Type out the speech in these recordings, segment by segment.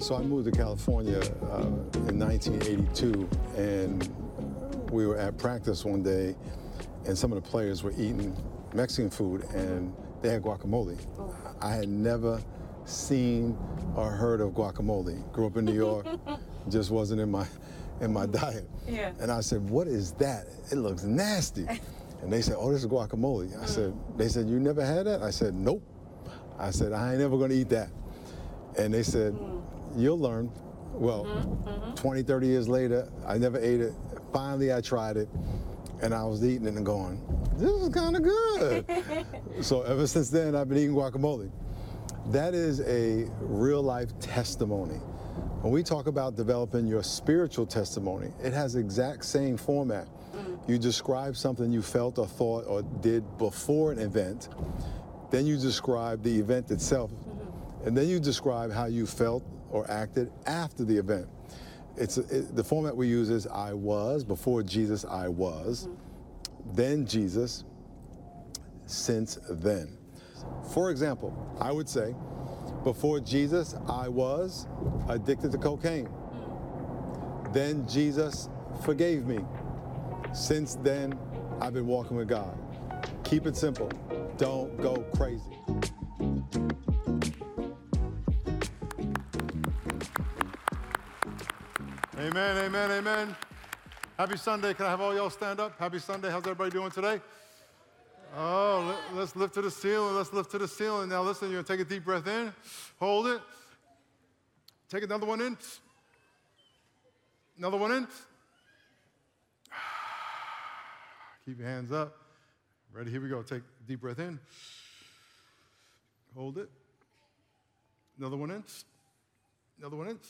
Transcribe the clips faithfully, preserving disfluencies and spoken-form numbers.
So I moved to California uh, in nineteen eighty-two, and we were at practice one day, and some of the players were eating Mexican food, and they had guacamole. Oh. I had never seen or heard of guacamole. Grew up in New York, just wasn't in my in my diet. Yeah. And I said, "What is that? It looks nasty." And they said, "Oh, this is guacamole." I mm. said, "They said you never had that?" I said, "Nope." I said, "I ain't never gonna eat that." And they said, mm. "You'll learn." Well, mm-hmm, mm-hmm. twenty, thirty years later, I never ate it. Finally, I tried it, and I was eating it and going, "This is kind of good." So ever since then, I've been eating guacamole. That is a real-life testimony. When we talk about developing your spiritual testimony, it has the exact same format. Mm. You describe something you felt or thought or did before an event, then you describe the event itself, mm-hmm. and then you describe how you felt or acted after the event. It's it, the format we use is I was, before Jesus I was, mm-hmm. then Jesus, since then. For example, I would say, before Jesus I was addicted to cocaine. Mm-hmm. Then Jesus forgave me. Since then, I've been walking with God. Keep it simple. Don't go crazy. Amen, amen, amen. Happy Sunday. Can I have all y'all stand up? Happy Sunday. How's everybody doing today? Oh, let, let's lift to the ceiling. Let's lift to the ceiling. Now listen, you're going to take a deep breath in. Hold it. Take another one in. Another one in. Keep your hands up. Ready? Here we go. Take a deep breath in. Hold it. Another one in. Another one in.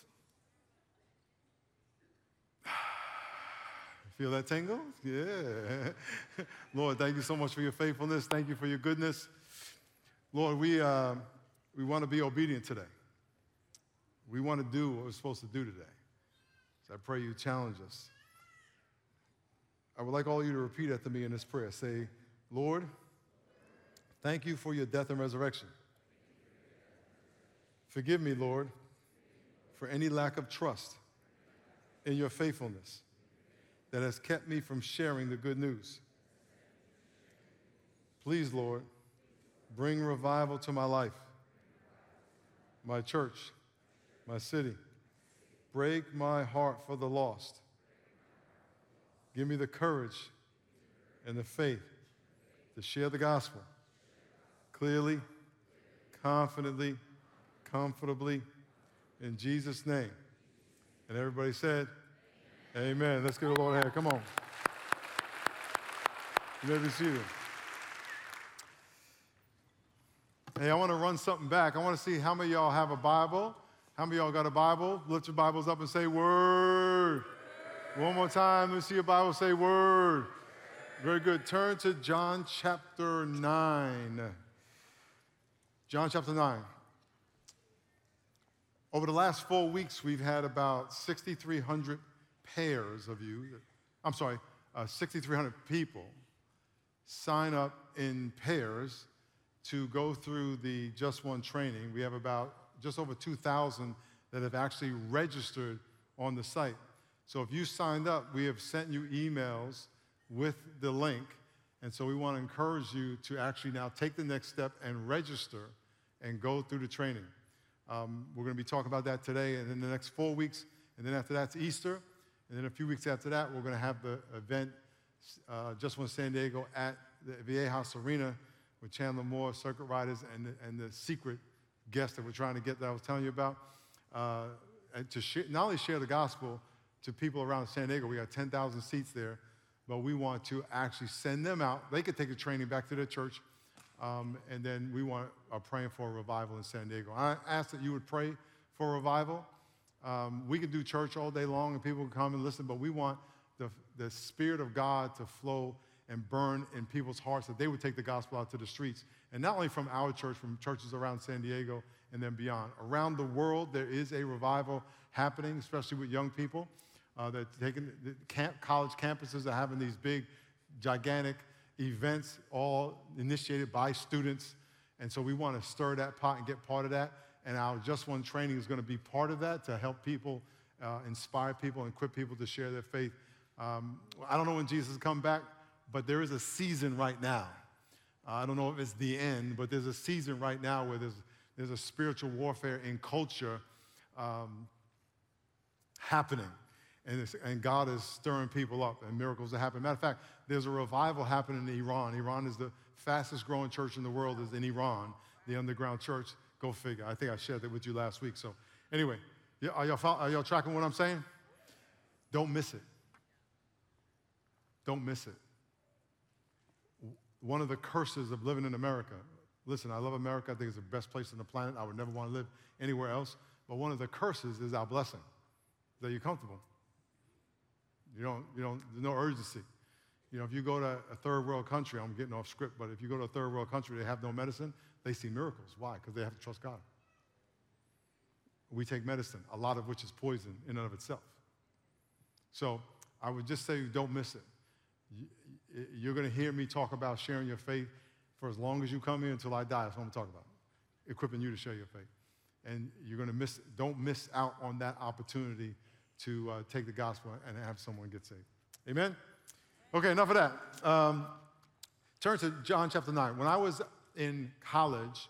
Feel that tingle? Yeah. Lord, thank you so much for your faithfulness. Thank you for your goodness. Lord, we, uh, we want to be obedient today. We want to do what we're supposed to do today. So I pray you challenge us. I would like all of you to repeat after me in this prayer. Say, Lord, thank you for your death and resurrection. Forgive me, Lord, for any lack of trust in your faithfulness that has kept me from sharing the good news. Please, Lord, bring revival to my life, my church, my city. Break my heart for the lost. Give me the courage and the faith to share the gospel clearly, confidently, comfortably, in Jesus' name. And everybody said, amen. Let's give the Lord a hand. Come on. You may be seated. Hey, I want to run something back. I want to see how many of y'all have a Bible. How many of y'all got a Bible? Lift your Bibles up and say word. One more time. Let me see your Bible say word. Very good. Turn to John chapter nine. John chapter nine. Over the last four weeks, we've had about sixty-three hundred pairs of you, I'm sorry, uh, sixty-three hundred people sign up in pairs to go through the Just One training. We have about just over two thousand that have actually registered on the site. So if you signed up, we have sent you emails with the link. And so we want to encourage you to actually now take the next step and register and go through the training. Um, we're going to be talking about that today and in the next four weeks. And then after that's Easter. And then a few weeks after that, we're going to have the event, uh, Just One San Diego, at the Viejas Arena with Chandler Moore, Circuit Riders, and the, and the secret guest that we're trying to get that I was telling you about. Uh, and to share, not only share the gospel to people around San Diego, we got ten thousand seats there, but we want to actually send them out. They could take the training back to their church, um, and then we want are praying for a revival in San Diego. I ask that you would pray for a revival. Um, we can do church all day long and people can come and listen, but we want the, the Spirit of God to flow and burn in people's hearts, that they would take the gospel out to the streets. And not only from our church, from churches around San Diego and then beyond. Around the world, there is a revival happening, especially with young people. Uh, that taking the camp, college campuses are having these big, gigantic events, all initiated by students. And so we want to stir that pot and get part of that. and our Just One training is going to be part of that to help people, uh, inspire people, and equip people to share their faith. Um, I don't know when Jesus will come back, but there is a season right now. Uh, I don't know if it's the end, but there's a season right now where there's, there's a spiritual warfare in culture um, happening. And, it's, and God is stirring people up, and miracles are happening. Matter of fact, there's a revival happening in Iran. Iran is the fastest growing church in the world is in Iran, the underground church. Go figure. I think I shared that with you last week. So anyway, are y'all, are y'all tracking what I'm saying? Don't miss it. Don't miss it. One of the curses of living in America, listen, I love America. I think it's the best place on the planet. I would never want to live anywhere else. But one of the curses is our blessing, that you're comfortable. You don't, you don't, there's no urgency. You know, if you go to a third world country, I'm getting off script, but if you go to a third world country, they have no medicine, they see miracles. Why? Because they have to trust God. We take medicine, a lot of which is poison in and of itself. So I would just say don't miss it. You're going to hear me talk about sharing your faith for as long as you come here until I die. That's what I'm talking about, equipping you to share your faith. And you're going to miss, don't miss out on that opportunity to uh, take the gospel and have someone get saved. Amen? Okay, enough of that. Um, turn to John chapter nine. When I was in college,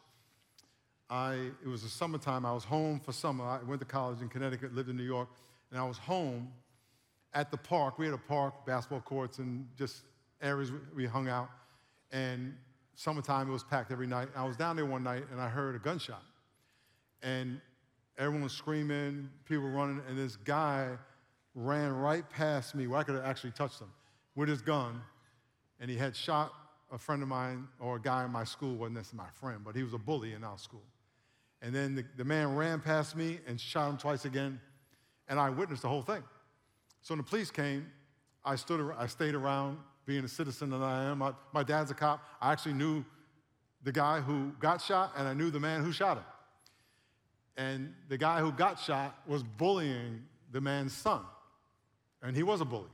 I, it was the summertime. I was home for summer. I went to college in Connecticut, lived in New York, and I was home at the park. We had a park, basketball courts, and just areas we hung out. And summertime, it was packed every night. I was down there one night, and I heard a gunshot. And everyone was screaming, people were running, and this guy ran right past me where I could have actually touched him with his gun, and he had shot a friend of mine, or a guy in my school. Wasn't necessarily my friend, but he was a bully in our school. And then the, the man ran past me and shot him twice again, and I witnessed the whole thing. So when the police came, I stood, I stayed around, being a citizen that I am. My, my dad's a cop. I actually knew the guy who got shot, and I knew the man who shot him. And the guy who got shot was bullying the man's son, and he was a bully.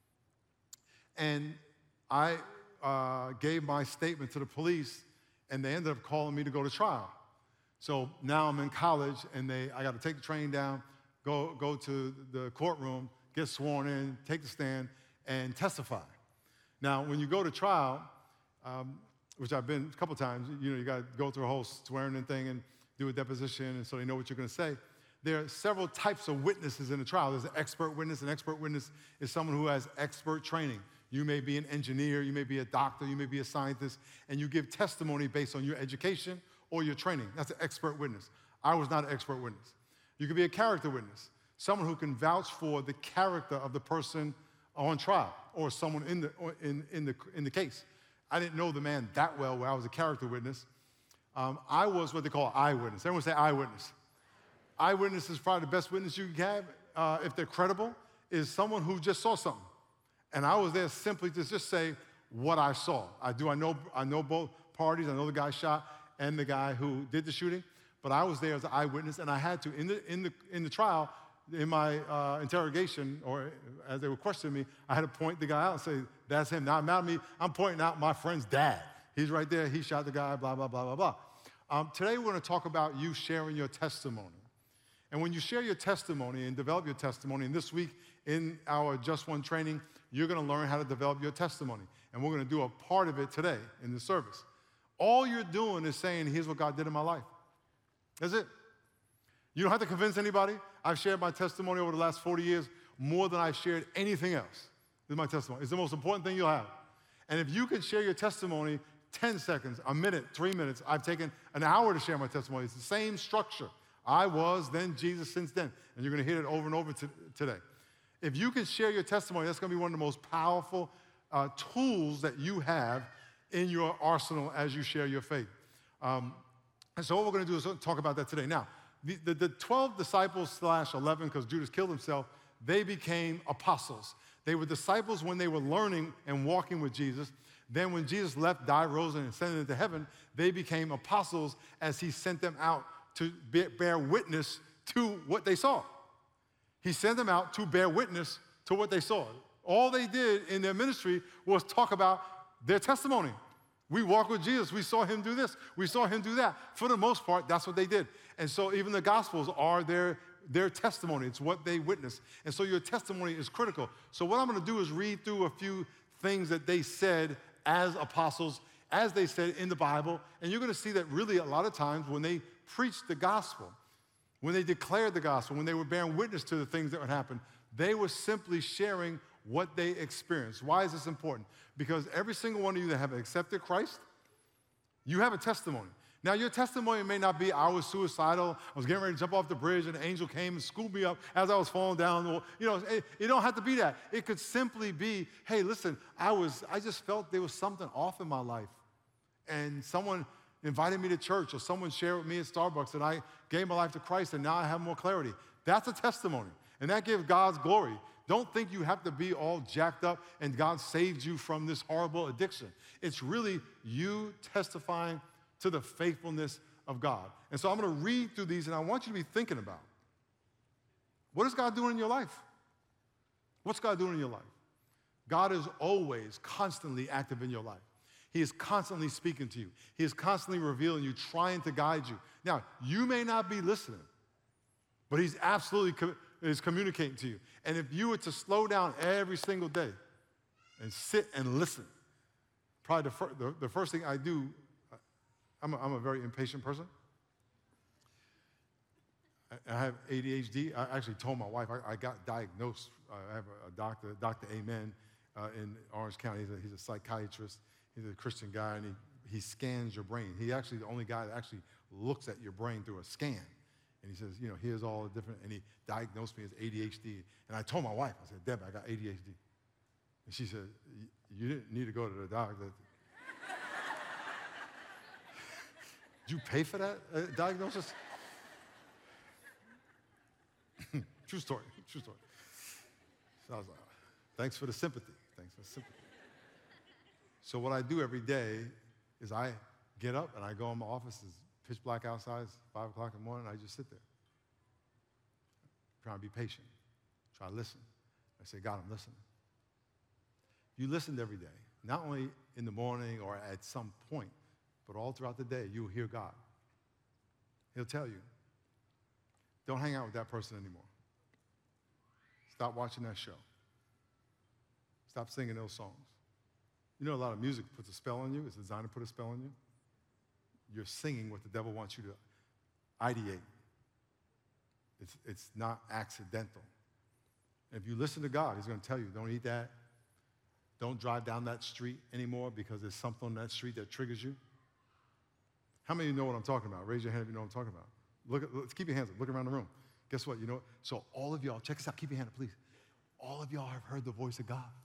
And I uh, gave my statement to the police, and they ended up calling me to go to trial. So now I'm in college, and they, I got to take the train down, go, go to the courtroom, get sworn in, take the stand, and testify. Now, when you go to trial, um, which I've been a couple times, you know, you got to go through a whole swearing in thing and do a deposition, and so they know what you're going to say. There are several types of witnesses in the trial. There's an expert witness. An expert witness is someone who has expert training. You may be an engineer, you may be a doctor, you may be a scientist, and you give testimony based on your education or your training. That's an expert witness. I was not an expert witness. You could be a character witness, someone who can vouch for the character of the person on trial or someone in the, or in, in the, in the case. I didn't know the man that well where I was a character witness. Um, I was what they call eyewitness. Everyone say eyewitness. Eyewitness is probably the best witness you can have, uh, if they're credible, is someone who just saw something. And I was there simply to just say what I saw. I do, I know, I know both parties. I know the guy shot and the guy who did the shooting, but I was there as an eyewitness, and I had to, in the, in the, in the trial, in my uh, interrogation, or as they were questioning me, I had to point the guy out and say, that's him. Now, not me, I'm pointing out my friend's dad. He's right there, he shot the guy, blah, blah, blah, blah, blah. Um, today we're going to talk about you sharing your testimony. And when you share your testimony and develop your testimony, and this week in our Just One training, you're going to learn how to develop your testimony. And we're going to do a part of it today in the service. All you're doing is saying, here's what God did in my life. That's it. You don't have to convince anybody. I've shared my testimony over the last forty years more than I've shared anything else. This is my testimony. It's the most important thing you'll have. And if you can share your testimony ten seconds, a minute, three minutes, I've taken an hour to share my testimony. It's the same structure. I was, then Jesus, since then. And you're going to hear it over and over t- today. If you can share your testimony, that's going to be one of the most powerful uh, tools that you have in your arsenal as you share your faith. Um, and so what we're going to do is talk about that today. Now, the, the, the twelve disciples slash eleven, because Judas killed himself, they became apostles. They were disciples when they were learning and walking with Jesus. Then when Jesus left, died, rose, and ascended into heaven, they became apostles as he sent them out to bear witness to what they saw. He sent them out to bear witness to what they saw. All they did in their ministry was talk about their testimony. We walk with Jesus. We saw him do this. We saw him do that. For the most part, that's what they did. And so even the Gospels are their, their testimony. It's what they witnessed. And so your testimony is critical. So what I'm going to do is read through a few things that they said as apostles, as they said in the Bible. And you're going to see that really a lot of times when they preached the gospel, when they declared the gospel, when they were bearing witness to the things that would happen, they were simply sharing what they experienced. Why is this important? Because every single one of you that have accepted Christ, you have a testimony. Now, your testimony may not be, I was suicidal, I was getting ready to jump off the bridge, and an angel came and scooped me up as I was falling down. You know, it, it don't have to be that. It could simply be, hey, listen, I was, I just felt there was something off in my life. And someone invited me to church, or someone shared with me at Starbucks, and I gave my life to Christ, and now I have more clarity. That's a testimony, and that gives God's glory. Don't think you have to be all jacked up and God saved you from this horrible addiction. It's really you testifying to the faithfulness of God. And so I'm going to read through these, and I want you to be thinking about, what is God doing in your life? What's God doing in your life? God is always constantly active in your life. He is constantly speaking to you. He is constantly revealing you, trying to guide you. Now, you may not be listening, but he's absolutely co- is communicating to you. And if you were to slow down every single day and sit and listen, probably the, fir- the, the first thing I do, I'm a, I'm a very impatient person. I, I have A D H D. I actually told my wife, I, I got diagnosed. Uh, I have a, a doctor, Doctor Amen, uh, in Orange County. He's a, he's a psychiatrist. He's a Christian guy, and he, he scans your brain. He's actually the only guy that actually looks at your brain through a scan. And he says, you know, here's all the different, and he diagnosed me as A D H D. And I told my wife, I said, Deb, I got A D H D. And she said, you didn't need to go to the doctor. Did you pay for that uh, diagnosis? True story, true story. So I was like, thanks for the sympathy, thanks for the sympathy. So what I do every day is I get up and I go in my office. It's pitch black outside. It's five o'clock in the morning. And I just sit there, trying to be patient, try to listen. I say, God, I'm listening. You listened every day, not only in the morning or at some point, but all throughout the day. You'll hear God. He'll tell you, don't hang out with that person anymore. Stop watching that show. Stop singing those songs. You know, a lot of music puts a spell on you. It's designed to put a spell on you. You're singing what the devil wants you to ideate. It's, it's not accidental. And if you listen to God, he's going to tell you, don't eat that. Don't drive down that street anymore because there's something on that street that triggers you. How many of you know what I'm talking about? Raise your hand if you know what I'm talking about. Look at, let's keep your hands up. Look around the room. Guess what? You know what? So all of y'all, check this out. Keep your hand up, please. All of y'all have heard the voice of God.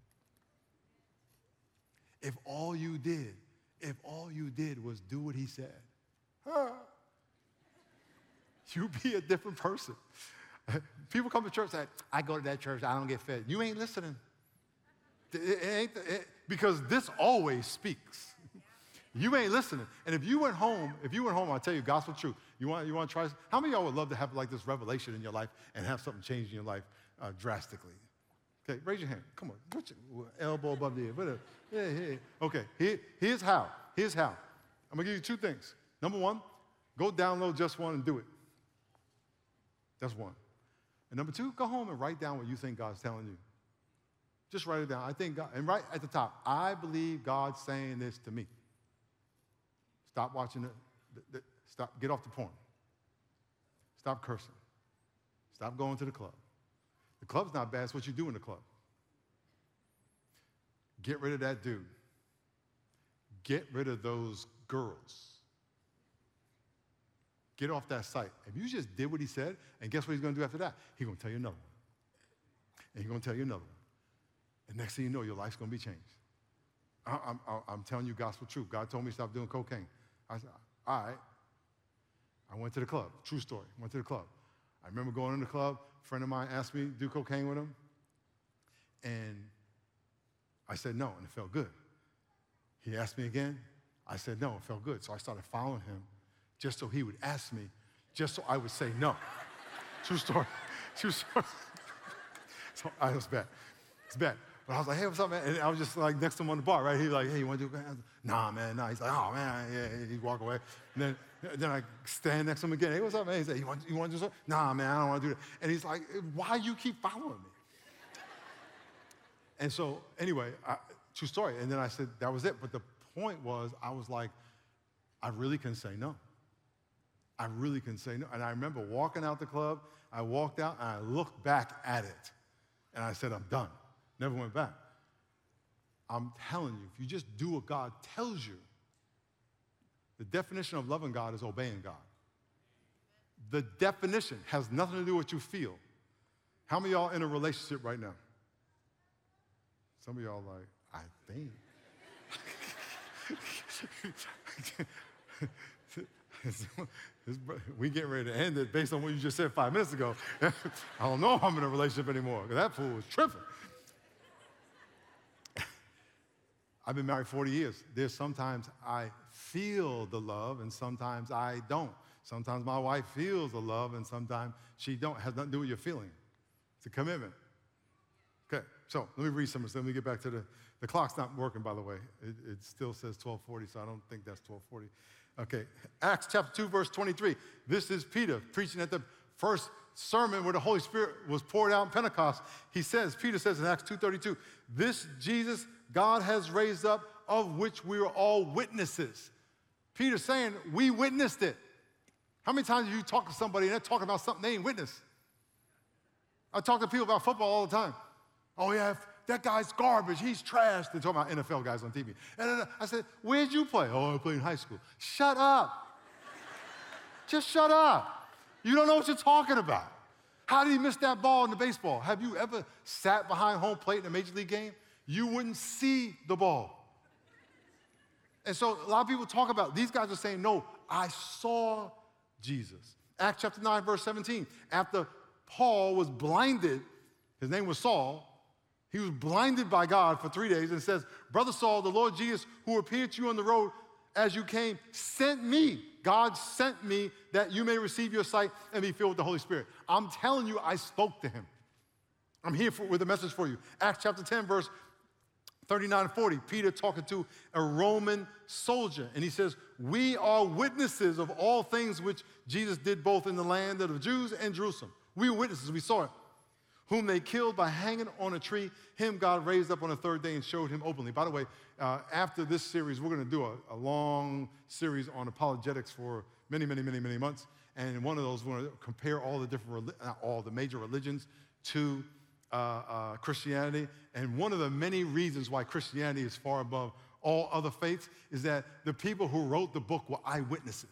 If all you did, if all you did was do what he said, huh, you'd be a different person. People come to church and say, I go to that church, I don't get fed. You ain't listening. It, it ain't, it, because this always speaks. You ain't listening. And if you went home, if you went home, I'll tell you gospel truth. You want, you want to try? How many of y'all would love to have like this revelation in your life and have something change in your life uh, drastically? Okay, raise your hand. Come on. Put your elbow above the ear. Whatever. Yeah, yeah. Okay, Here, here's how. Here's how. I'm going to give you two things. Number one, go download Just One and do it. That's one. And number two, go home and write down what you think God's telling you. Just write it down. I think God, and right at the top, I believe God's saying this to me. Stop watching the, the, the stop, get off the porn. Stop cursing. Stop going to the club. The club's not bad, it's what you do in the club. Get rid of that dude. Get rid of those girls. Get off that site. If you just did what he said, and guess what he's going to do after that? He's going to tell you another one. And he's going to tell you another one. And next thing you know, your life's going to be changed. I, I'm, I'm telling you gospel truth. God told me to stop doing cocaine. I said, all right. I went to the club. True story. Went to the club. I remember going in the club. A friend of mine asked me to do cocaine with him. And I said no, and it felt good. He asked me again. I said no, it felt good. So I started following him just so he would ask me, just so I would say no. True story. True story. So I was bad. It's bad. But I was like, hey, what's up, man? And I was just like next to him on the bar, right? He was like, hey, you want to do it? Nah, man, nah. He's like, oh, man, yeah. He'd walk away. And then, then I stand next to him again. Hey, what's up, man? He's like, you want, you want to do something? Nah, man, I don't want to do that. And he's like, why you keep following me? And so, anyway, I, true story. And then I said, that was it. But the point was, I was like, I really can say no. I really can say no. And I remember walking out the club. I walked out, and I looked back at it. And I said, I'm done. Never went back. I'm telling you, if you just do what God tells you, the definition of loving God is obeying God. The definition has nothing to do with what you feel. How many of y'all in a relationship right now? Some of y'all like, I think. We getting ready to end it based on what you just said five minutes ago. I don't know if I'm in a relationship anymore, because that fool was tripping. I've been married forty years. There's sometimes I feel the love, and sometimes I don't. Sometimes my wife feels the love, and sometimes she don't. It has nothing to do with your feeling. It's a commitment. Okay, so let me read some of this. Let me get back to the, the clock's not working, by the way. It, it still says twelve forty, so I don't think that's twelve forty. Okay, Acts chapter two, verse twenty-three. This is Peter preaching at the first sermon where the Holy Spirit was poured out in Pentecost. He says, Peter says in Acts two thirty-two, this Jesus God has raised up, of which we are all witnesses. Peter's saying, we witnessed it. How many times have you talked to somebody and they're talking about something they ain't witnessed? I talk to people about football all the time. Oh, yeah, that guy's garbage. He's trash. They're talking about N F L guys on T V. And then I said, where'd you play? Oh, I played in high school. Shut up. Just shut up. You don't know what you're talking about. How did he miss that ball in the baseball? Have you ever sat behind home plate in a major league game? You wouldn't see the ball. And so a lot of people talk about, these guys are saying, no, I saw Jesus. Acts chapter nine, verse seventeen. After Paul was blinded, his name was Saul, he was blinded by God for three days and says, Brother Saul, the Lord Jesus, who appeared to you on the road as you came, sent me. God sent me that you may receive your sight and be filled with the Holy Spirit. I'm telling you, I spoke to him. I'm here for, with a message for you. Acts chapter ten, verse thirty-nine and forty, Peter talking to a Roman soldier, and he says, we are witnesses of all things which Jesus did both in the land of the Jews and Jerusalem. We were witnesses, we saw it. Whom they killed by hanging on a tree, him God raised up on the third day and showed him openly. By the way, uh, after this series, we're going to do a, a long series on apologetics for many, many, many, many months. And in one of those, we're going to compare all the different, not all the major religions to uh, uh, Christianity. And one of the many reasons why Christianity is far above all other faiths is that the people who wrote the book were eyewitnesses.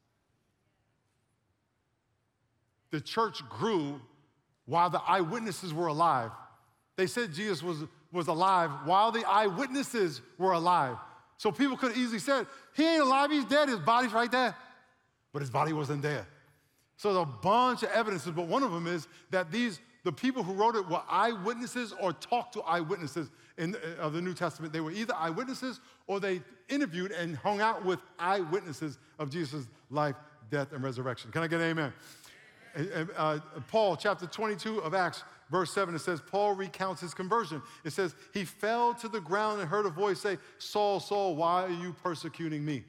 The church grew while the eyewitnesses were alive. They said Jesus was, was alive while the eyewitnesses were alive. So people could have easily said, he ain't alive, he's dead, his body's right there. But his body wasn't there. So there's a bunch of evidences, but one of them is that these, the people who wrote it were eyewitnesses or talked to eyewitnesses in uh, of the New Testament. They were either eyewitnesses or they interviewed and hung out with eyewitnesses of Jesus' life, death, and resurrection. Can I get an amen? Uh, Paul, chapter twenty-two of Acts, verse seven, it says, Paul recounts his conversion. It says, he fell to the ground and heard a voice say, Saul, Saul, why are you persecuting me?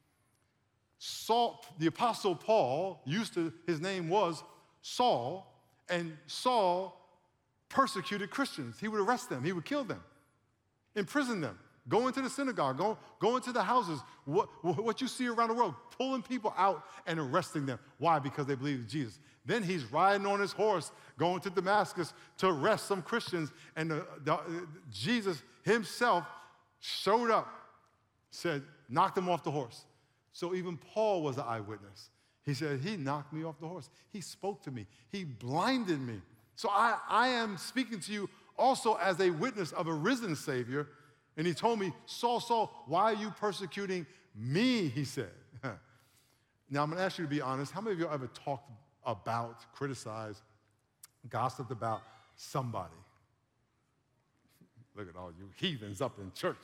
Saul, the apostle Paul, used to, his name was Saul, and Saul persecuted Christians. He would arrest them. He would kill them, imprison them, go into the synagogue, go, go into the houses, what, what you see around the world, pulling people out and arresting them. Why? Because they believe in Jesus. Then he's riding on his horse, going to Damascus to arrest some Christians, and the, the, Jesus himself showed up, said, knocked him off the horse. So even Paul was an eyewitness. He said, he knocked me off the horse. He spoke to me. He blinded me. So I, I am speaking to you also as a witness of a risen Savior. And he told me, Saul, Saul, why are you persecuting me, he said. Now, I'm going to ask you to be honest. How many of you ever talked about, criticized, gossiped about somebody? Look at all you heathens up in church.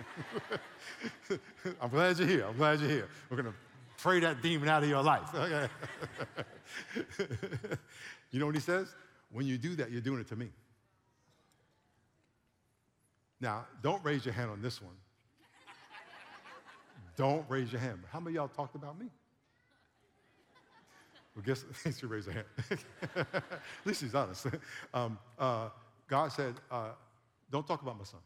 I'm glad you're here. I'm glad you're here. We're going to pray that demon out of your life. Okay. You know what he says? When you do that, you're doing it to me. Now, don't raise your hand on this one. Don't raise your hand. How many of y'all talked about me? Well, guess she raised her hand. At least she's honest. Um, uh, God said, uh, don't talk about my son.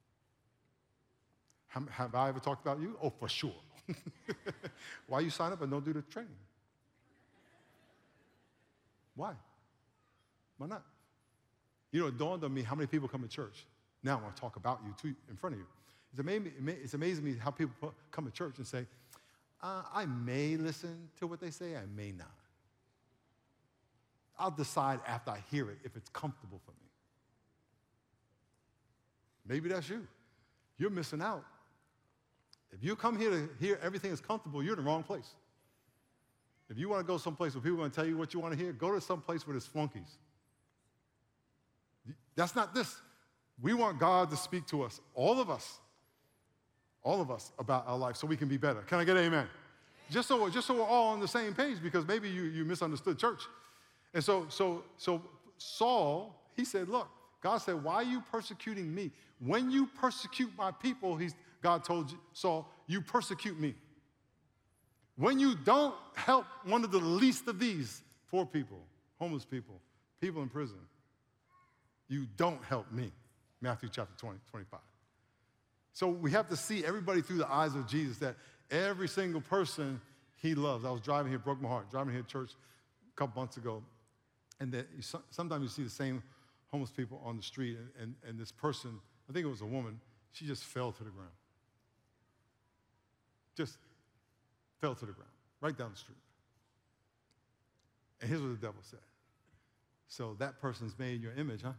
Have, have I ever talked about you? Oh, for sure. Why you sign up and don't do the training? Why? Why not? You know, it dawned on me how many people come to church. Now I want to talk about you too in front of you. It's amazing, it's amazing me how people come to church and say, uh, I may listen to what they say, I may not. I'll decide after I hear it if it's comfortable for me. Maybe that's you. You're missing out. If you come here to hear everything is comfortable, you're in the wrong place. If you want to go someplace where people are going to tell you what you want to hear, go to some place where there's flunkies. That's not this. We want God to speak to us, all of us, all of us, about our life so we can be better. Can I get an amen? Just so, just so we're all on the same page, because maybe you, you misunderstood church. And so, so, so Saul, he said, look, God said, why are you persecuting me? When you persecute my people, he's, God told Saul, you persecute me. When you don't help one of the least of these, poor people, homeless people, people in prison, you don't help me. Matthew chapter twenty, twenty-five. So we have to see everybody through the eyes of Jesus, that every single person he loves. I was driving here, broke my heart, driving here to church a couple months ago, and that you, sometimes you see the same homeless people on the street, and, and, and this person, I think it was a woman, she just fell to the ground. Just fell to the ground, right down the street. And here's what the devil said. So that person's made in your image, huh?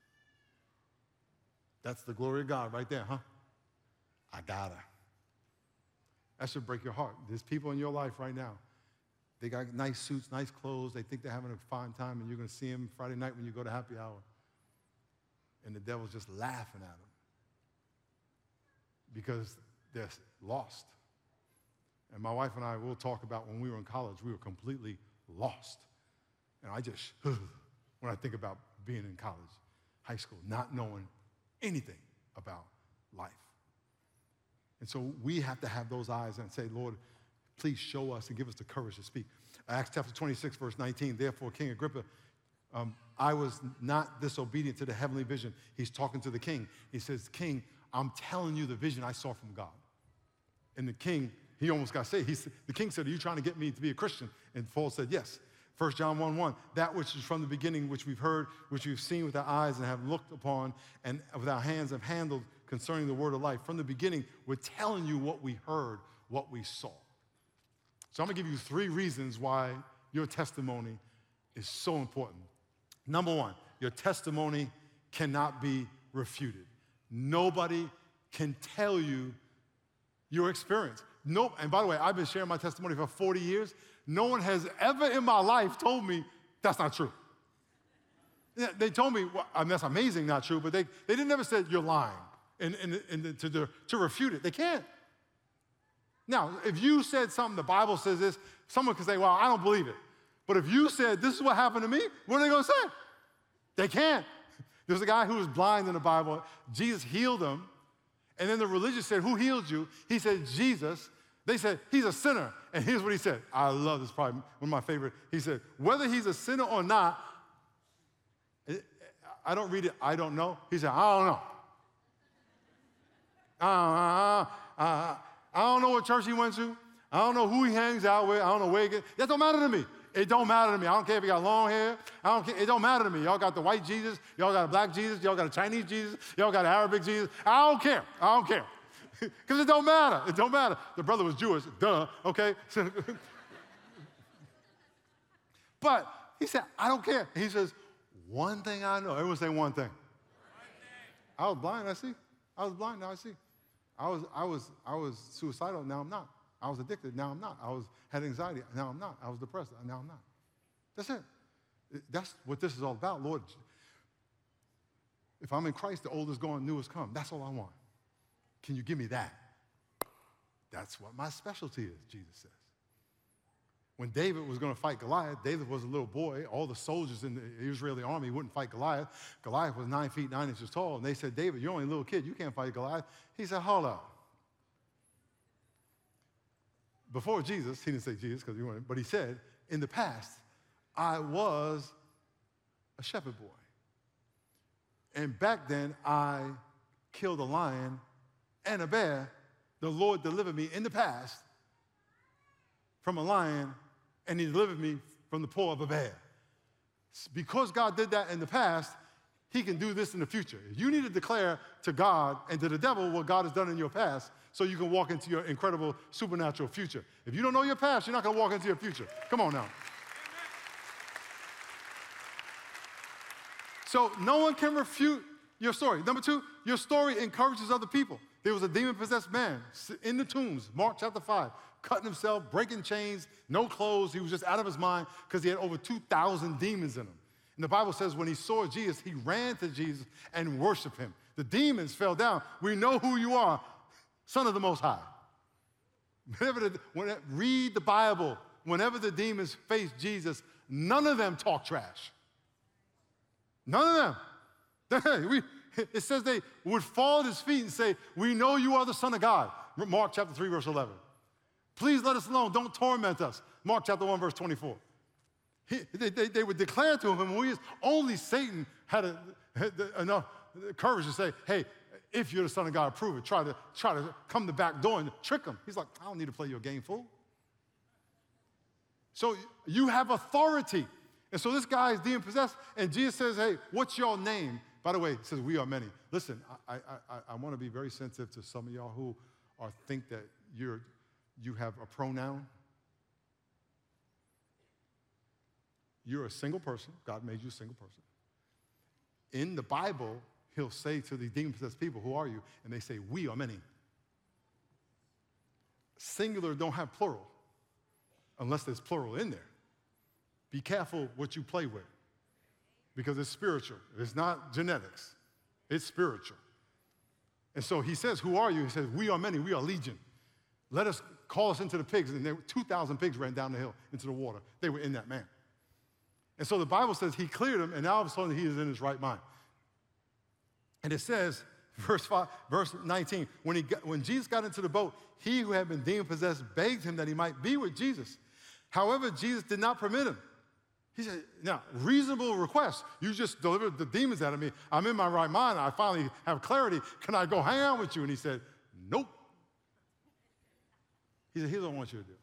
That's the glory of God right there, huh? I got her. That should break your heart. There's people in your life right now. They got nice suits, nice clothes. They think they're having a fine time, and you're going to see them Friday night when you go to happy hour. And the devil's just laughing at them because they're lost. And my wife and I will talk about when we were in college, we were completely lost. And I just, when I think about being in college, high school, not knowing anything about life. And so we have to have those eyes and say, Lord, please show us and give us the courage to speak. Acts chapter twenty-six, verse nineteen, therefore, King Agrippa, um, I was not disobedient to the heavenly vision. He's talking to the king. He says, King, I'm telling you the vision I saw from God. And the king, he almost got saved. He said, the king said, are you trying to get me to be a Christian? And Paul said, yes. First John one one, that which is from the beginning, which we've heard, which we've seen with our eyes and have looked upon, and with our hands have handled concerning the word of life. From the beginning, we're telling you what we heard, what we saw. So I'm going to give you three reasons why your testimony is so important. Number one, your testimony cannot be refuted. Nobody can tell you your experience. No, and by the way, I've been sharing my testimony for forty years. No one has ever in my life told me that's not true. They told me, well, I mean, that's amazing, not true, but they, they didn't ever say you're lying and, and, and to, to, to refute it. They can't. Now, if you said something, the Bible says this, someone could say, well, I don't believe it. But if you said, this is what happened to me, what are they going to say? They can't. There's a guy who was blind in the Bible. Jesus healed him. And then the religious said, who healed you? He said, Jesus. They said, he's a sinner. And here's what he said. I love this, probably one of my favorite. He said, whether he's a sinner or not, I don't read it, I don't know. He said, I don't know. Uh, uh, uh, I don't know what church he went to. I don't know who he hangs out with. I don't know where he gets. That don't matter to me. It don't matter to me. I don't care if he got long hair. I don't care. It don't matter to me. Y'all got the white Jesus. Y'all got a black Jesus. Y'all got a Chinese Jesus. Y'all got an Arabic Jesus. I don't care. I don't care. Because it don't matter. It don't matter. The brother was Jewish. Duh. Okay? But he said, I don't care. He says, one thing I know. Everyone say one thing. One thing. I was blind, I see. I was blind, now I see. I was, I was, I was suicidal, now I'm not. I was addicted, now I'm not. I was had anxiety, now I'm not. I was depressed, now I'm not. That's it. That's what this is all about, Lord. If I'm in Christ, the old is gone, new is come. That's all I want. Can you give me that? That's what my specialty is, Jesus says. When David was going to fight Goliath, David was a little boy. All the soldiers in the Israeli army wouldn't fight Goliath. Goliath was nine feet, nine inches tall. And they said, David, you're only a little kid. You can't fight Goliath. He said, hold up. Before Jesus, he didn't say Jesus because he wanted, but he said, in the past, I was a shepherd boy. And back then, I killed a lion and a bear. The Lord delivered me in the past from a lion, and he delivered me from the paw of a bear. Because God did that in the past, he can do this in the future. You need to declare to God and to the devil what God has done in your past so you can walk into your incredible supernatural future. If you don't know your past, you're not going to walk into your future. Come on now. So no one can refute your story. Number two, your story encourages other people. There was a demon-possessed man in the tombs, Mark chapter five, cutting himself, breaking chains, no clothes. He was just out of his mind because he had over two thousand demons in him. And the Bible says when he saw Jesus, he ran to Jesus and worshiped him. The demons fell down. We know who you are, Son of the Most High. Whenever the, when, read the Bible. Whenever the demons face Jesus, none of them talk trash. None of them. we, it says they would fall at his feet and say, we know you are the Son of God. Mark chapter three, verse eleven. Please let us alone. Don't torment us. Mark chapter one, verse twenty-four. He, they, they, they would declare to him, and only Satan had, a, had enough courage to say, hey, if you're the Son of God, prove it. Try to, try to come the back door and trick him. He's like, I don't need to play your game, fool. So you have authority. And so this guy is demon-possessed, and Jesus says, hey, what's your name? By the way, he says, we are many. Listen, I, I, I, I want to be very sensitive to some of y'all who are, think that you're, you have a pronoun. You're a single person. God made you a single person. In the Bible, he'll say to the demon-possessed people, who are you? And they say, we are many. Singular don't have plural, unless there's plural in there. Be careful what you play with, because it's spiritual. It's not genetics. It's spiritual. And so he says, who are you? He says, we are many. We are legion. Let us call us into the pigs. And there were two thousand pigs ran down the hill into the water. They were in that man. And so the Bible says he cleared them, and now all of a sudden he is in his right mind. And it says, verse five, verse nineteen, when, he got, when Jesus got into the boat, he who had been demon-possessed begged him that he might be with Jesus. However, Jesus did not permit him. He said, now, reasonable request. You just delivered the demons out of me. I'm in my right mind. I finally have clarity. Can I go hang out with you? And he said, nope. He said, here's what I want you to do.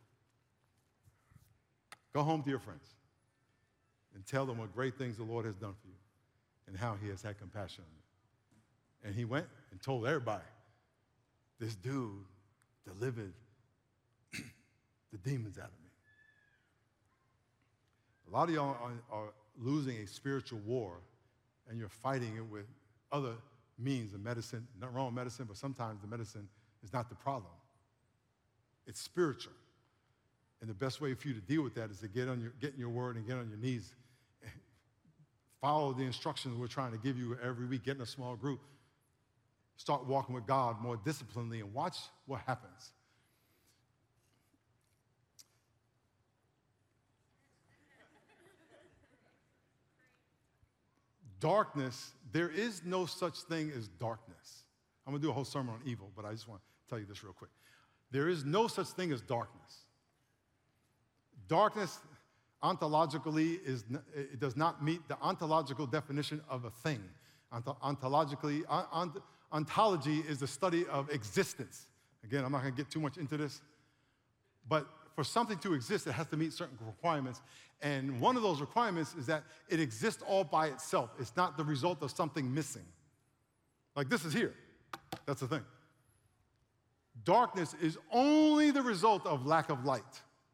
Go home to your friends and tell them what great things the Lord has done for you and how he has had compassion on you. And he went and told everybody, this dude delivered the demons out of me. A lot of y'all are, are losing a spiritual war, and you're fighting it with other means of medicine. Not wrong with medicine, but sometimes the medicine is not the problem. It's spiritual. And the best way for you to deal with that is to get, on your, get in your word and get on your knees. Follow the instructions we're trying to give you every week. Get in a small group. Start walking with God more disciplinedly and watch what happens. Darkness, there is no such thing as darkness. I'm going to do a whole sermon on evil, but I just want to tell you this real quick. There is no such thing as darkness. Darkness, ontologically, is, it does not meet the ontological definition of a thing. Ont- ontologically, ont- ontology is the study of existence. Again, I'm not going to get too much into this, but for something to exist, it has to meet certain requirements. And one of those requirements is that it exists all by itself. It's not the result of something missing. Like this is here. That's the thing. Darkness is only the result of lack of light.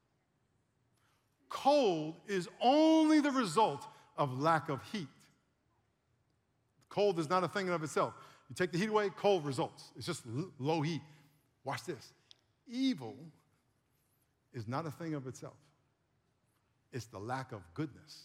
Cold is only the result of lack of heat. Cold is not a thing in of itself. You take the heat away, cold results. It's just low heat. Watch this. Evil is not a thing of itself. It's the lack of goodness.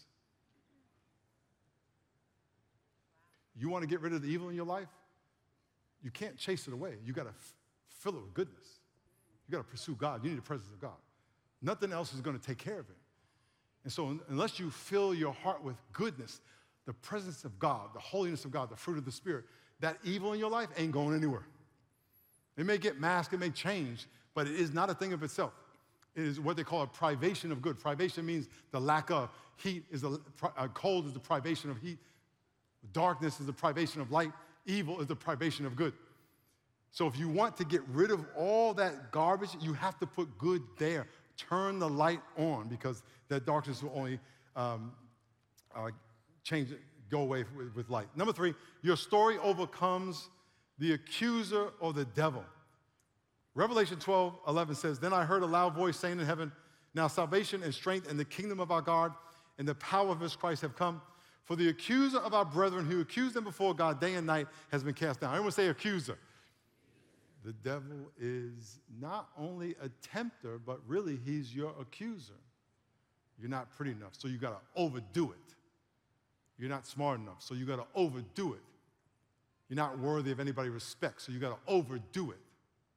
You want to get rid of the evil in your life? You can't chase it away. You got to f- fill it with goodness. You got to pursue God. You need the presence of God. Nothing else is going to take care of it. And so unless you fill your heart with goodness, the presence of God, the holiness of God, the fruit of the Spirit, that evil in your life ain't going anywhere. It may get masked, it may change, but it is not a thing of itself. It is what they call a privation of good. Privation means the lack of. Heat is the, uh, cold is the privation of heat. Darkness is the privation of light. Evil is the privation of good. So if you want to get rid of all that garbage, you have to put good there. Turn the light on, because that darkness will only um, uh, change it, go away with, with light. Number three, your story overcomes the accuser or the devil. Revelation twelve eleven says, "Then I heard a loud voice saying in heaven, now salvation and strength and the kingdom of our God and the power of his Christ have come. For the accuser of our brethren who accused them before God day and night has been cast down." Everyone say accuser. The devil is not only a tempter, but really he's your accuser. You're not pretty enough, so you got to overdo it. You're not smart enough, so you got to overdo it. You're not worthy of anybody's respect, so you got to overdo it.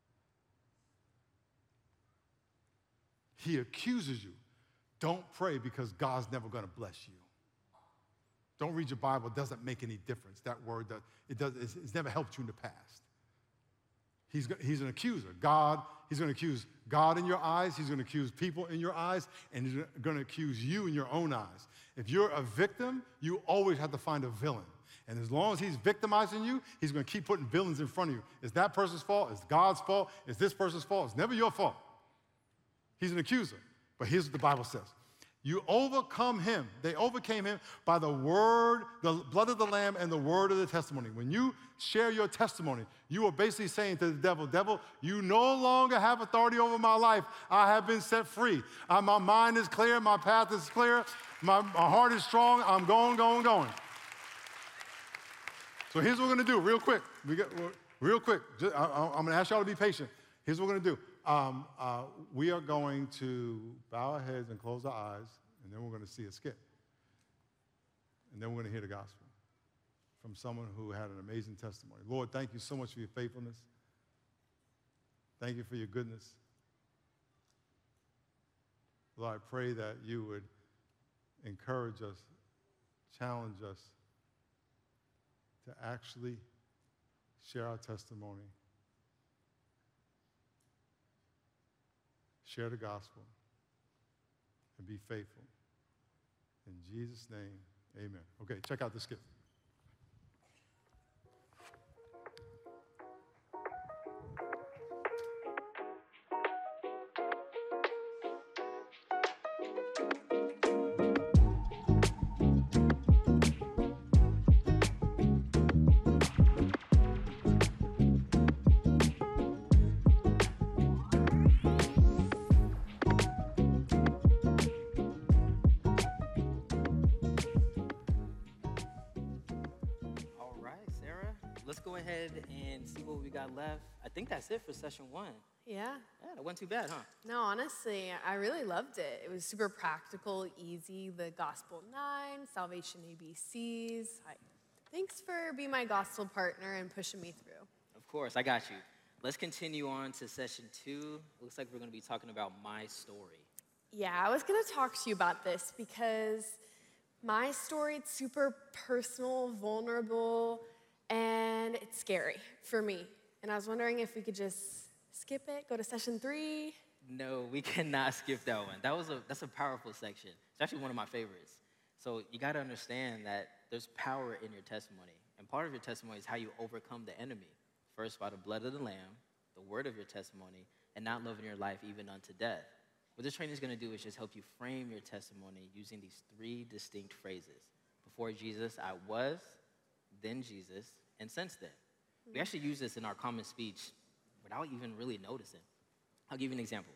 He accuses you. Don't pray, because God's never going to bless you. Don't read your Bible. It doesn't make any difference. That word, does, it does, it's, it's never helped you in the past. He's, he's an accuser. God, he's going to accuse God in your eyes. He's going to accuse people in your eyes. And he's going to accuse you in your own eyes. If you're a victim, you always have to find a villain. And as long as he's victimizing you, he's going to keep putting villains in front of you. It's that person's fault. It's God's fault. It's this person's fault. It's never your fault. He's an accuser. But here's what the Bible says. You overcome him. They overcame him by the word, the blood of the Lamb, and the word of the testimony. When you share your testimony, you are basically saying to the devil, devil, you no longer have authority over my life. I have been set free. Uh, my mind is clear. My path is clear. My, my heart is strong. I'm going, going, going. So here's what we're going to do real quick. We got, real quick. Just, I, I'm going to ask y'all to be patient. Here's what we're going to do. Um, uh, we are going to bow our heads and close our eyes, and then we're going to see a skit. And then we're going to hear the gospel from someone who had an amazing testimony. Lord, thank you so much for your faithfulness. Thank you for your goodness. Lord, I pray that you would encourage us, challenge us to actually share our testimony, share the gospel, and be faithful. In Jesus' name, amen. Okay, check out this skit. And see what we got left. I think that's it for session one. Yeah. Yeah, that wasn't too bad, huh? No, honestly, I really loved it. It was super practical, easy, the gospel nine, salvation A B Cs. I, thanks for being my gospel partner and pushing me through. Of course, I got you. Let's continue on to session two. Looks like we're going to be talking about my story. Yeah, I was going to talk to you about this because my story, it's super personal, vulnerable, and it's scary for me. And I was wondering if we could just skip it, go to session three. No, we cannot skip that one. That was a that's a powerful section. It's actually one of my favorites. So you got to understand that there's power in your testimony. And part of your testimony is how you overcome the enemy. First, by the blood of the Lamb, the word of your testimony, and not living your life even unto death. What this training is going to do is just help you frame your testimony using these three distinct phrases. Before Jesus, I was, then Jesus, and since then. We actually use this in our common speech without even really noticing. I'll give you an example.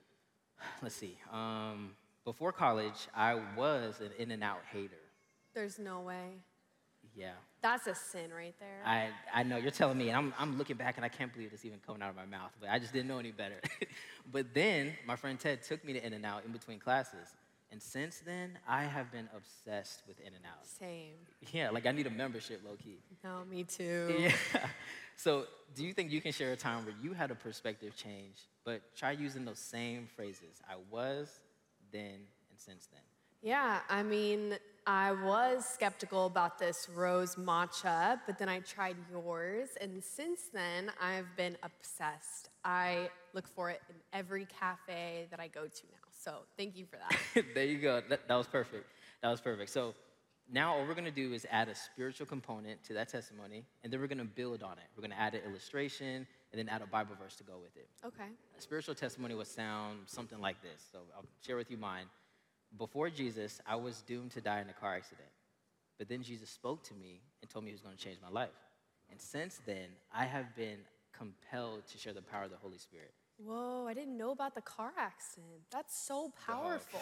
Let's see. Um, before college, I was an In-N-Out hater. There's no way. Yeah. That's a sin right there. I, I know, you're telling me, and I'm, I'm looking back, and I can't believe it's even coming out of my mouth, but I just didn't know any better. But then, my friend Ted took me to In-N-Out in between classes. And since then, I have been obsessed with In-N-Out. Same. Yeah, like I need a membership, low-key. No, me too. Yeah. So, do you think you can share a time where you had a perspective change, but try using those same phrases? I was, then, and since then. Yeah, I mean, I was skeptical about this rose matcha, but then I tried yours, and since then, I've been obsessed. I look for it in every cafe that I go to now. So, thank you for that. There you go. That, that was perfect. That was perfect. So, now what we're going to do is add a spiritual component to that testimony, and then we're going to build on it. We're going to add an illustration, and then add a Bible verse to go with it. Okay. A spiritual testimony would sound something like this. So I'll share with you mine. Before Jesus, I was doomed to die in a car accident. But then Jesus spoke to me and told me he was going to change my life. And since then, I have been compelled to share the power of the Holy Spirit. Whoa, I didn't know about the car accident. That's so powerful.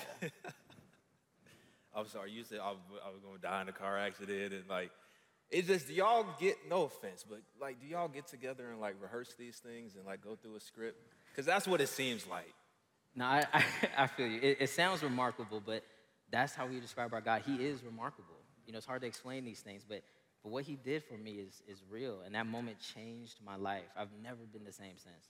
I'm sorry, you said I was, I was going to die in a car accident, and like, it's just, do y'all get, no offense, but like, do y'all get together and like rehearse these things and like go through a script? Because that's what it seems like. No, I, I, I feel you. It, it sounds remarkable, but that's how we describe our God. He is remarkable. You know, it's hard to explain these things, but, but what he did for me is, is real, and that moment changed my life. I've never been the same since.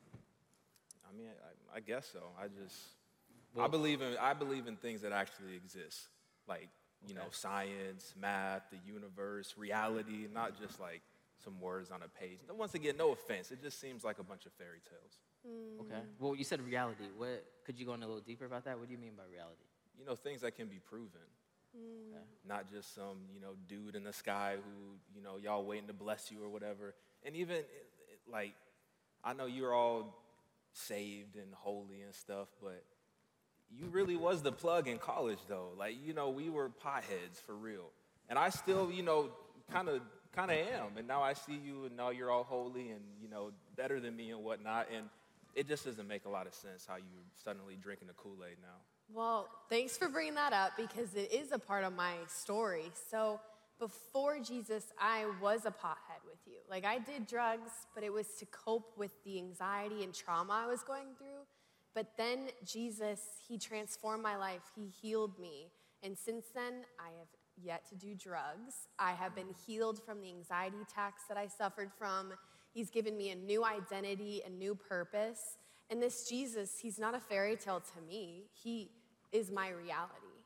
I mean, I, I guess so. I just, Well, I believe in, I believe in things that actually exist. Like, you Okay. know, science, math, the universe, reality, not just like some words on a page. And once again, no offense, it just seems like a bunch of fairy tales. Okay. Well, you said reality. What could you go in a little deeper about that? What do you mean by reality? You know, things that can be proven. Okay. Not just some, you know, dude in the sky who, you know, y'all waiting to bless you or whatever. And even, it, it, like, I know you're all saved and holy and stuff, but you really was the plug in college, though. Like, you know, we were potheads for real. And I still, you know, kind of kind of am. And now I see you, and now you're all holy and, you know, better than me and whatnot. And it just doesn't make a lot of sense how you're suddenly drinking the Kool-Aid now. Well, thanks for bringing that up because it is a part of my story. So before Jesus, I was a pothead with you. Like, I did drugs, but it was to cope with the anxiety and trauma I was going through. But then Jesus, he transformed my life. He healed me. And since then, I have yet to do drugs. I have been healed from the anxiety attacks that I suffered from. He's given me a new identity, a new purpose. And this Jesus, he's not a fairy tale to me. He is my reality.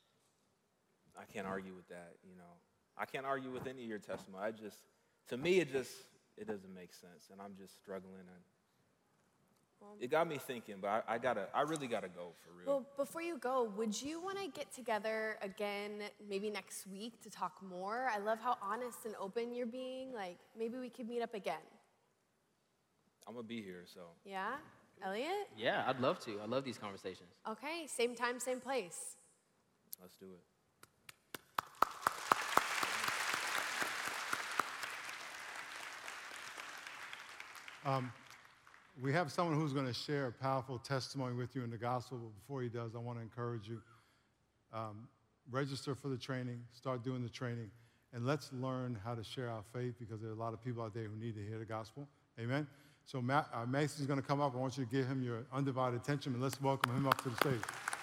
I can't argue with that, you know. I can't argue with any of your testimony. I just, to me, it just, it doesn't make sense. And I'm just struggling, and it got me thinking, but I, I gotta, I really gotta go for real. Well, before you go, would you want to get together again maybe next week to talk more? I love how honest and open you're being. Like, maybe we could meet up again. I'm gonna be here, so. Yeah? Elliot? Yeah, I'd love to. I love these conversations. Okay, same time, same place. Let's do it. Um, we have someone who's going to share a powerful testimony with you in the gospel, but before he does, I want to encourage you. Um, register for the training, start doing the training, and let's learn how to share our faith because there are a lot of people out there who need to hear the gospel. Amen? So Ma- uh, Mason's going to come up. I want you to give him your undivided attention, and let's welcome him up to the stage.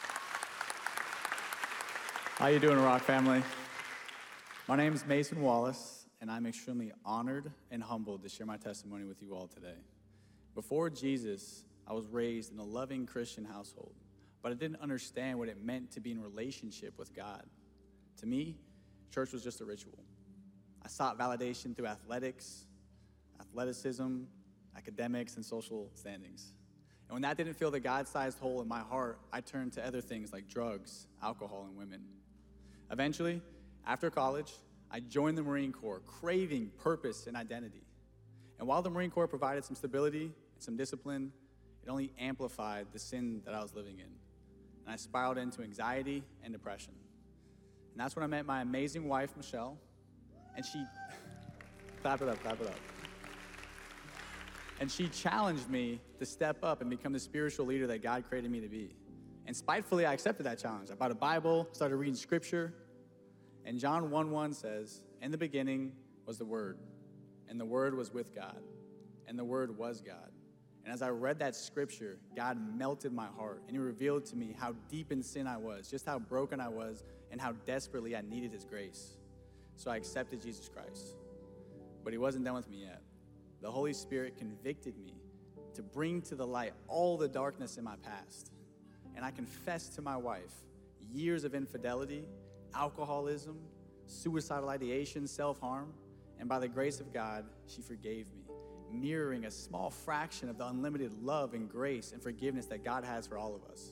How you doing, Rock family? My name is Mason Wallace, and I'm extremely honored and humbled to share my testimony with you all today. Before Jesus, I was raised in a loving Christian household, but I didn't understand what it meant to be in relationship with God. To me, church was just a ritual. I sought validation through athletics, athleticism, academics, and social standings. And when that didn't fill the God-sized hole in my heart, I turned to other things like drugs, alcohol, and women. Eventually, after college, I joined the Marine Corps, craving purpose and identity. And while the Marine Corps provided some stability and some discipline, it only amplified the sin that I was living in. And I spiraled into anxiety and depression. And that's when I met my amazing wife, Michelle, and she, clap it up, clap it up. And she challenged me to step up and become the spiritual leader that God created me to be. And spitefully, I accepted that challenge. I bought a Bible, started reading scripture, and John one one says, "In the beginning was the Word, and the Word was with God, and the Word was God." And as I read that scripture, God melted my heart, and he revealed to me how deep in sin I was, just how broken I was, and how desperately I needed his grace. So I accepted Jesus Christ. But he wasn't done with me yet. the Holy Spirit convicted me to bring to the light all the darkness in my past. And I confessed to my wife years of infidelity, alcoholism, suicidal ideation, self-harm, and by the grace of God, she forgave me, mirroring a small fraction of the unlimited love and grace and forgiveness that God has for all of us.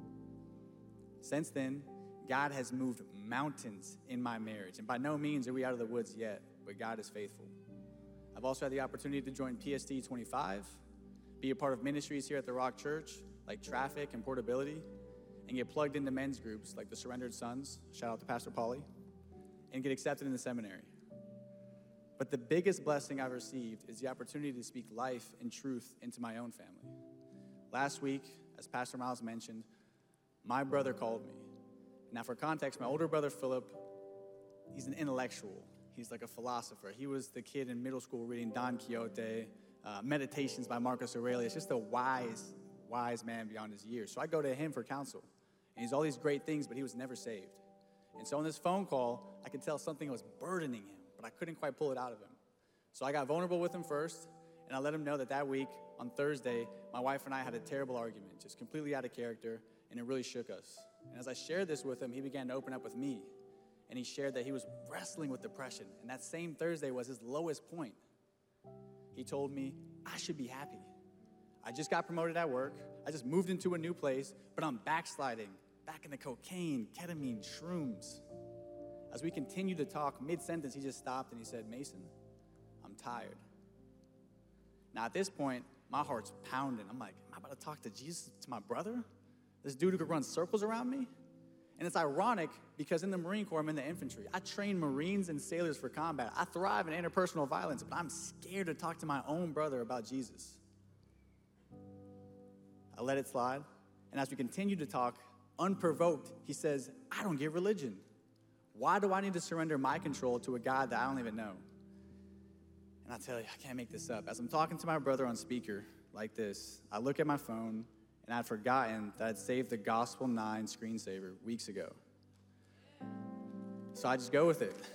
Since then, God has moved mountains in my marriage, and by no means are we out of the woods yet, but God is faithful. I've also had the opportunity to join P S T twenty-five, be a part of ministries here at the Rock Church, like Traffic and Portability, and get plugged into men's groups like the Surrendered Sons, shout out to Pastor Pauly, and get accepted in the seminary. But the biggest blessing I've received is the opportunity to speak life and truth into my own family. Last week, as Pastor Miles mentioned, my brother called me. Now, for context, my older brother, Philip, he's an intellectual. He's like a philosopher. He was the kid in middle school reading Don Quixote, uh, Meditations by Marcus Aurelius, just a wise, wise man beyond his years. So I go to him for counsel. And he's all these great things, but he was never saved. And so on this phone call, I could tell something was burdening him, but I couldn't quite pull it out of him. So I got vulnerable with him first, and I let him know that that week, on Thursday, my wife and I had a terrible argument, just completely out of character, and it really shook us. And as I shared this with him, he began to open up with me. And he shared that he was wrestling with depression. And that same Thursday was his lowest point. He told me, I should be happy. I just got promoted at work. I just moved into a new place, but I'm backsliding, back into cocaine, ketamine, shrooms. As we continued to talk, mid-sentence, he just stopped and he said, Mason, I'm tired. Now at this point, my heart's pounding. I'm like, am I about to talk to Jesus, to my brother? This dude who could run circles around me? And it's ironic because in the Marine Corps, I'm in the infantry. I train Marines and sailors for combat. I thrive in interpersonal violence, but I'm scared to talk to my own brother about Jesus. I let it slide. And as we continue to talk, unprovoked, he says, I don't get religion. Why do I need to surrender my control to a God that I don't even know? And I tell you, I can't make this up. As I'm talking to my brother on speaker like this, I look at my phone, and I'd forgotten that I'd saved the Gospel nine screensaver weeks ago. So I just go with it.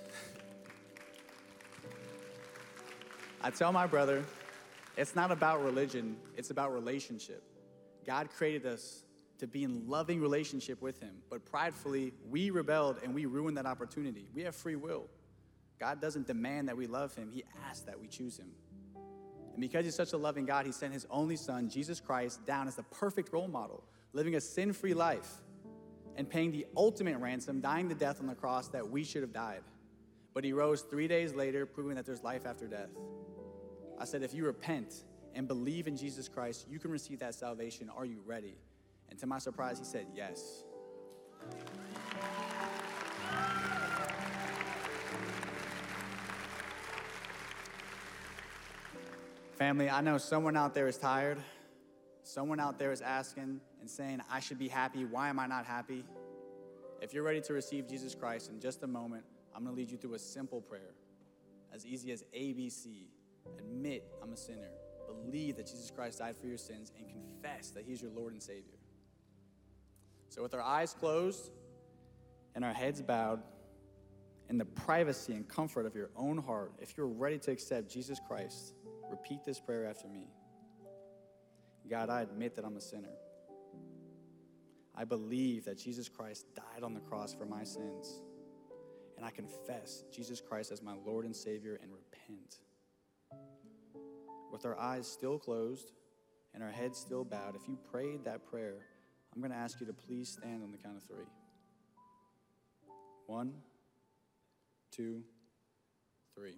I tell my brother, it's not about religion, it's about relationship. God created us to be in loving relationship with him, but pridefully, we rebelled and we ruined that opportunity. We have free will. God doesn't demand that we love him, he asks that we choose him. And because he's such a loving God, he sent his only son, Jesus Christ, down as the perfect role model, living a sin-free life and paying the ultimate ransom, dying the death on the cross that we should have died. But he rose three days later, proving that there's life after death. I said, if you repent and believe in Jesus Christ, you can receive that salvation. Are you ready? And to my surprise, he said yes. Family, I know someone out there is tired. Someone out there is asking and saying, I should be happy. Why am I not happy? If you're ready to receive Jesus Christ, in just a moment, I'm going to lead you through a simple prayer, as easy as A B C. Admit I'm a sinner. Believe that Jesus Christ died for your sins, and confess that he's your Lord and Savior. So with our eyes closed and our heads bowed, in the privacy and comfort of your own heart, if you're ready to accept Jesus Christ, repeat this prayer after me. God, I admit that I'm a sinner. I believe that Jesus Christ died on the cross for my sins. And I confess Jesus Christ as my Lord and Savior and repent. With our eyes still closed and our heads still bowed, if you prayed that prayer, I'm going to ask you to please stand on the count of three. One, two, three.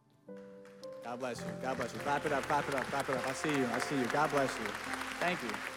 God bless you. God bless you. Clap it up, clap it up, clap it up. I see you. I see you. God bless you. Thank you.